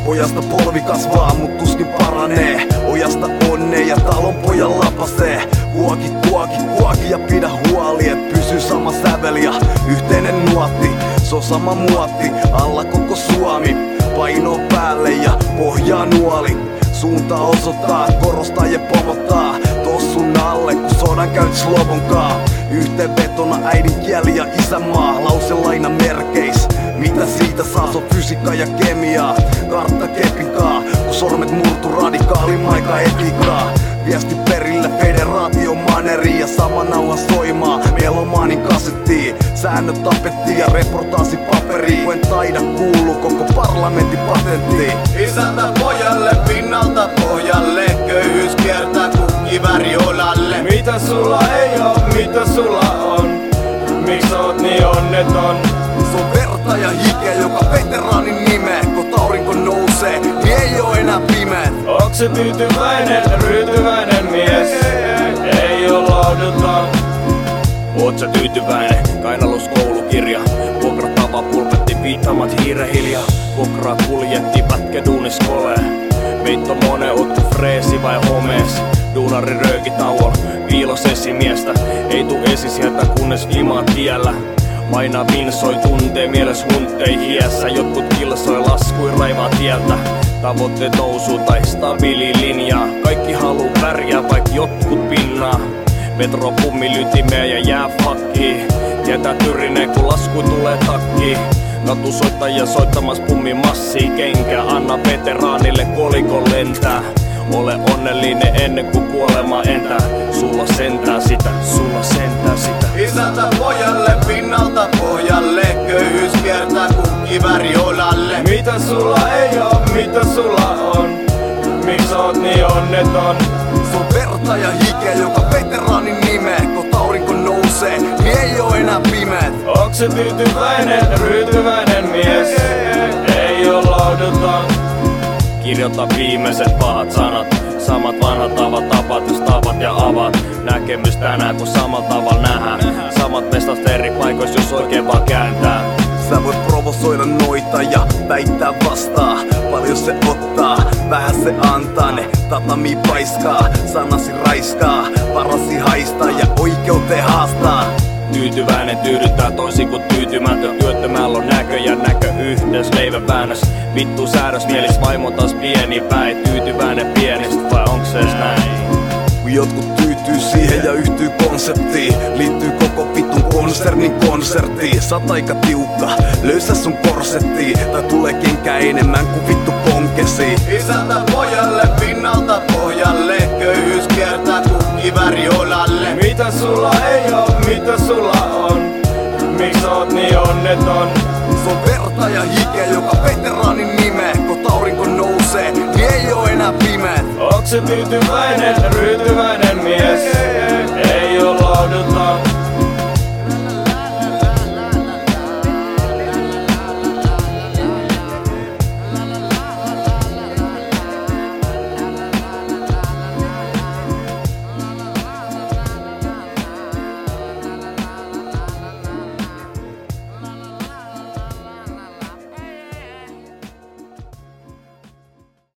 Pojasta polvi kasvaa, mut tuskin paranee. Ojasta onnea ja talon pojan lapasee. Kuoki ja pidä huoli, et pysy sama sävel ja yhteinen nuotti. Se on sama muotti, alla koko Suomi. Paino päälle ja pohjaa nuoli. Suunta osoittaa, korostaa ja pomottaa. Tossun alle, kun sodan käyt slovonkaa. Yhteenvetona äidinkieli ja isänmaa. Lauselaina merkeis. Mitä siitä saa, se on fysiikka ja kemiaa. Kartta kepinkaa, kun sormet murtu radikaalin aika etiikkaa. Viesti perille federaation maneriin ja sama nauha soimaa Melomaanin kasettiin. Säännöt tapettiin ja reportaasi paperiin. Kun en taida kuulu koko parlamentin patenttiin. Isältä pojalle, pinnalta pohjalle. Köyhyys kiertää kuin kivääri olalle. Mitä sulla ei oo, mitä sulla on? Miks oot niin onneton? Se on verta ja hikeä, joka veteraanin nimeä. Kun aurinko nousee, niin ei oo enää pimeät. Onks se tyytyväinen, ryytyväinen mies? Ei oo lohduton. Oot sä tyytyväinen? Kainalus koulukirja. Vuokratava pulpetti viittamat hiirehiljaa. Vuokraa kuljetti pätkäduunis kolee. Meitto monen ottu freesi vai homees. Duunari röökitauol, viilos esimiestä. Ei tuu esi sieltä kunnes viimaa tiellä. Aina vinsoi tuntee mieles huntei hiessä. Jotkut kilsoi laskui raivaa tieltä. Tavoitteet nousuu tai stabiili linjaa. Kaikki haluu pärjää vaik jotkut pinnaa. Metro pummi lytimee ja jää fakkiin. Tietää tyrineen kun lasku tulee takkiin. Katusoittajia soittamas pummi massii kenkää. Anna veteraanille kolikon lentää. Ole onnellinen ennen kuin kuolema entää. Sulla sentää sitä, sulla sentää sitä. Isältä pojalle, pinnalta pohjalle. Köyhyys kiertää kuin kivääri olalle. Mitä sulla ei oo, mitä sulla on? Miks oot niin onneton? Se on verta ja hikeä, joka veteraanin nimeä. Kun aurinko nousee, niin ei oo enää pimeät. Onks se tyytyväinen, ryytyväinen mies? Ei oo lohduton. Kirjoita viimeiset pahat sanat. Samat vanhat tavat, tapat jos tavat ja avaat. Näkemys tänään kun samalla tavalla nähdään. Samat mestat eri paikoissa jos oikein vaan kääntää. Sä voit provosoida noita ja väittää vastaa. Paljon se ottaa, vähän se antaa. Ne tatami paiskaa, sanasi raiskaa. Parasi haistaa ja oikeuteen haastaa. Tyytyväinen tyydyttää toisin kuin tyytymätön. Työttömällä on näkö ja näköyhteys, leivän väännös. Vittu säädös, mielis vaimo taas pieni päin. Tyytyväinen pienistä vai onks se ees näin? Jotkut tyytyy siihen ja yhtyy konseptiin. Liittyy koko vitun konsernin konserttiin. Sä oot aika tiukka, löysä sun korsettiin. Tai tulee kenkä enemmän kuin vittu ponkesi. Isältä pojalle, pinnalta pohjalle. Köyhyys kiertää kuin kivääri olalle. Mitä sulla ei oo, mitä sulla on? Miks oot niin onneton? Se on verta ja hikeä, joka veteraanin nimeä. Kun aurinko nousee, niin ei oo enää pimeät. Onks se tyytyväinen, ryytyväinen mies?